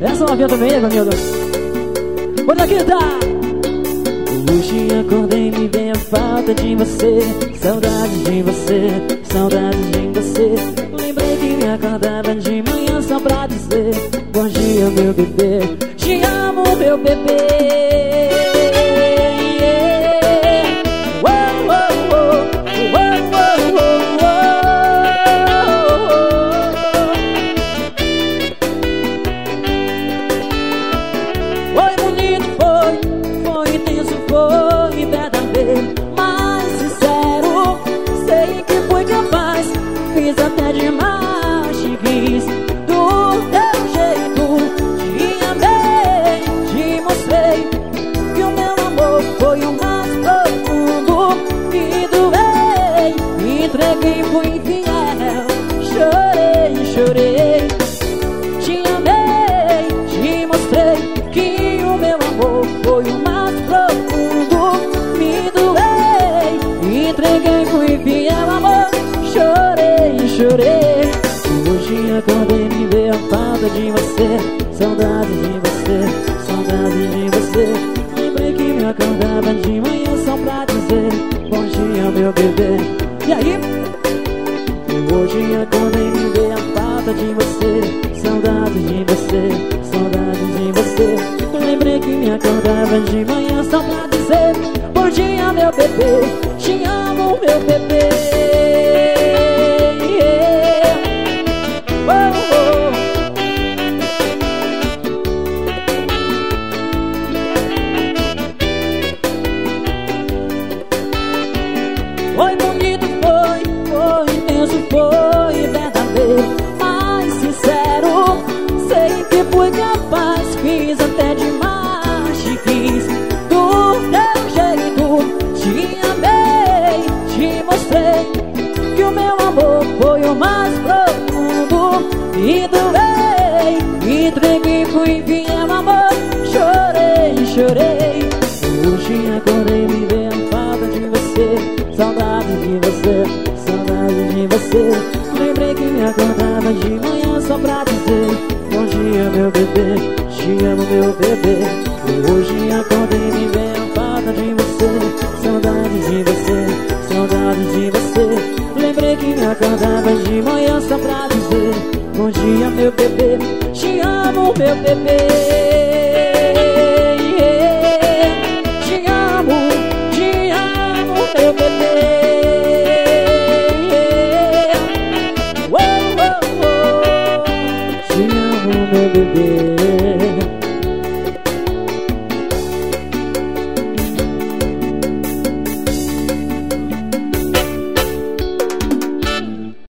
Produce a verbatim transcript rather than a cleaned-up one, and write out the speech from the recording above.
Essa novinha também, Evanildo. Bora aqui, tá? Hoje acordei, me veio a falta de você. Saudades de você, saudades de você. Lembrei que me acordava de manhã só pra dizer: bom dia, meu bebê, te amo, meu bebê. Foi verdadeiro, mas sincero. Sei que fui capaz, fiz até demais. Te quis do teu jeito, te amei, te mostrei que o meu amor foi o mais profundo. Me doei, me entreguei, fui infiel. Chorei, chorei, te amei, te mostrei que o meu amor foi o mais profundo. Me doei, me entreguei, fui fiel, amor. Chorei, chorei. Hoje acordei, me veio a falta de você. Saudades de você, saudades de você. Lembrei que me acordava de manhã só pra dizer: bom dia, meu bebê. E aí? Hoje acordei, me veio a falta de você. Saudades de você, saudades de você. Lembrei que me acordava de manhã só pra dizer: bom dia, meu bebê, te amo, meu bebê. Yeah. Oh, oh. Foi bonito, foi, foi intenso, foi verdadeiro, mas sincero. Sei que fui capaz, fiz até demais. Te quis do teu jeito, te amei, te mostrei que o meu amor foi o mais profundo. Me doei, me entreguei, fui infiel, amor. Chorei, chorei. Hoje acordei, me veio a falta de você. Saudades de você, saudades de você. Lembrei que me acordava de manhã só pra dizer: bom dia, meu bebê, te amo, meu bebê. Hoje acordei, me veio a falta de você. Saudades de você, saudades de você. Lembrei que me acordava de manhã só pra dizer: bom dia, meu bebê, te amo, meu bebê. Yeah. Te amo, te amo, meu bebê. Yeah. Oh, oh, oh. Te amo, meu bebê.